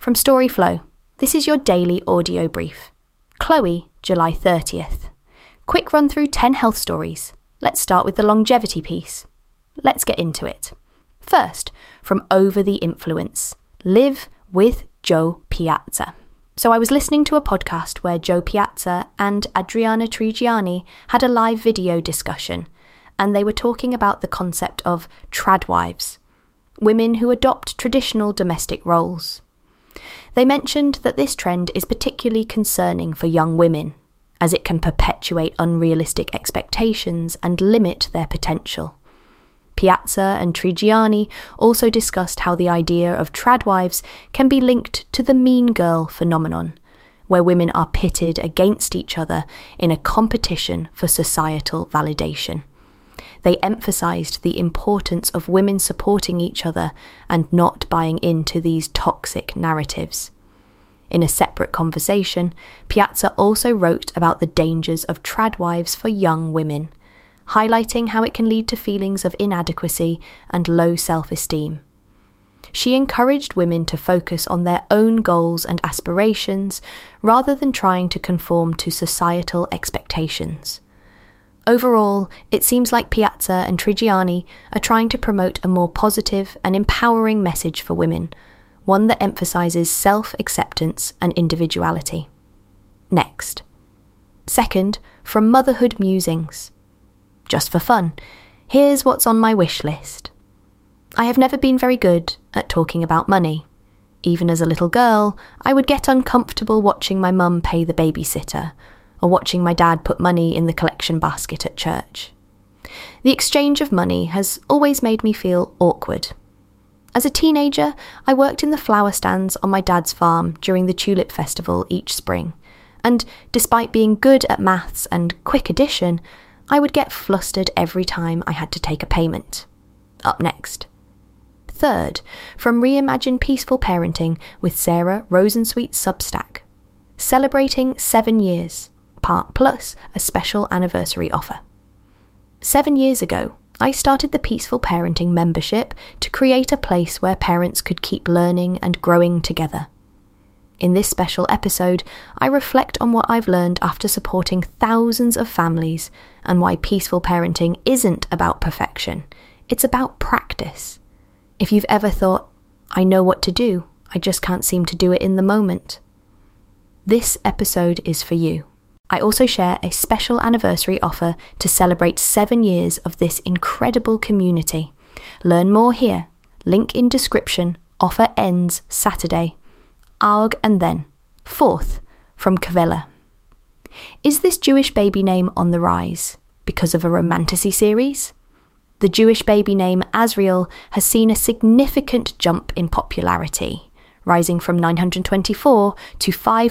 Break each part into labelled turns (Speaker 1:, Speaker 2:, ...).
Speaker 1: From Storyflow, this is your daily audio brief. Chloe, July 30th. Quick run through 10 health stories. Let's start with the longevity piece. Let's get into it. First, from Over the Influence, Live with Joe Piazza. So I was listening to a podcast where Joe Piazza and Adriana Trigiani had a live video discussion, and they were talking about the concept of tradwives, women who adopt traditional domestic roles. They mentioned that this trend is particularly concerning for young women, as it can perpetuate unrealistic expectations and limit their potential. Piazza and Trigiani also discussed how the idea of tradwives can be linked to the mean girl phenomenon, where women are pitted against each other in a competition for societal validation. They emphasised the importance of women supporting each other and not buying into these toxic narratives. In a separate conversation, Piazza also wrote about the dangers of tradwives for young women, highlighting how it can lead to feelings of inadequacy and low self-esteem. She encouraged women to focus on their own goals and aspirations rather than trying to conform to societal expectations. Overall, it seems like Piazza and Trigiani are trying to promote a more positive and empowering message for women, one that emphasises self-acceptance and individuality. Next. Second, from Motherhood Musings. Just for fun, here's what's on my wish list. I have never been very good at talking about money. Even as a little girl, I would get uncomfortable watching my mum pay the babysitter, or watching my dad put money in the collection basket at church. The exchange of money has always made me feel awkward. As a teenager, I worked in the flower stands on my dad's farm during the Tulip Festival each spring, and despite being good at maths and quick addition, I would get flustered every time I had to take a payment. Up next. Third, from Reimagine Peaceful Parenting with Sarah Rosensweet's Substack. Celebrating 7 years, part plus a special anniversary offer. 7 years ago, I started the Peaceful Parenting membership to create a place where parents could keep learning and growing together. In this special episode, I reflect on what I've learned after supporting thousands of families and why peaceful parenting isn't about perfection, it's about practice. If you've ever thought, I know what to do, I just can't seem to do it in the moment, this episode is for you. I also share a special anniversary offer to celebrate 7 years of this incredible community. Learn more here. Link in description. Offer ends Saturday. Arg and then. Fourth, from Kavella. Is this Jewish baby name on the rise because of a romantasy series? The Jewish baby name Azriel has seen a significant jump in popularity, rising from 924 to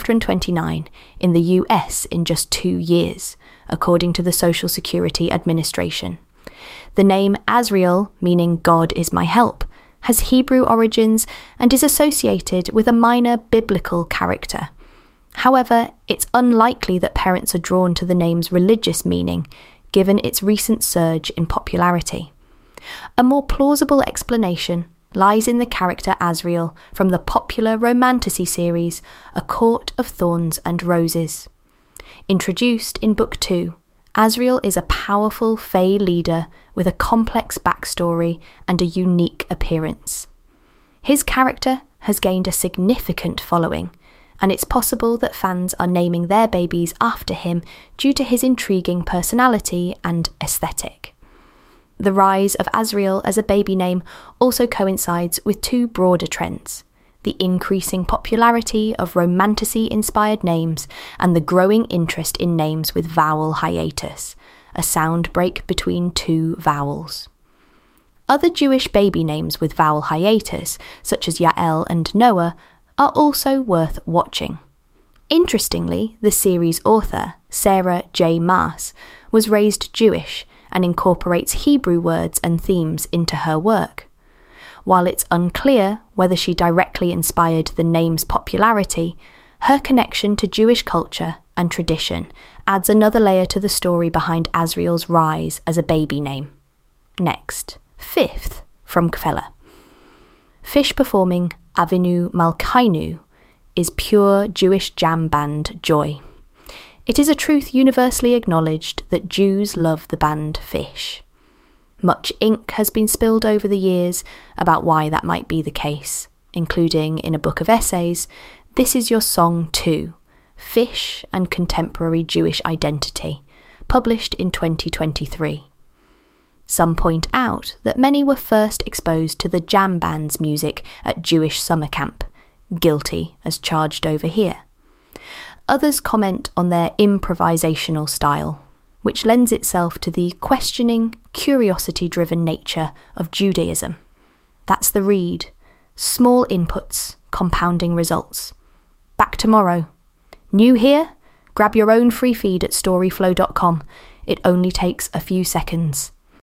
Speaker 1: 529 in the US in just 2 years, according to the Social Security Administration. The name Azriel, meaning God is my help, has Hebrew origins and is associated with a minor biblical character. However, it's unlikely that parents are drawn to the name's religious meaning, given its recent surge in popularity. A more plausible explanation lies in the character Azriel from the popular romantasy series A Court of Thorns and Roses. Introduced in Book 2, Azriel is a powerful Fae leader with a complex backstory and a unique appearance. His character has gained a significant following, and it's possible that fans are naming their babies after him due to his intriguing personality and aesthetic. The rise of Azriel as a baby name also coincides with two broader trends: the increasing popularity of romantasy-inspired names and the growing interest in names with vowel hiatus, a sound break between two vowels. Other Jewish baby names with vowel hiatus, such as Yael and Noah, are also worth watching. Interestingly, the series author, Sarah J. Maas, was raised Jewish and incorporates Hebrew words and themes into her work. While it's unclear whether she directly inspired the name's popularity, her connection to Jewish culture and tradition adds another layer to the story behind Azriel's rise as a baby name. Next, fifth, from Kfella. Fish performing Avinu Malkainu is pure Jewish jam band joy. It is a truth universally acknowledged that Jews love the band Fish. Much ink has been spilled over the years about why that might be the case, including in a book of essays, This Is Your Song Too, Fish and Contemporary Jewish Identity, published in 2023. Some point out that many were first exposed to the jam band's music at Jewish summer camp, guilty as charged over here. Others comment on their improvisational style, which lends itself to the questioning, curiosity-driven nature of Judaism. That's the read. Small inputs, compounding results. Back tomorrow. New here? Grab your own free feed at storyflow.com. It only takes a few seconds.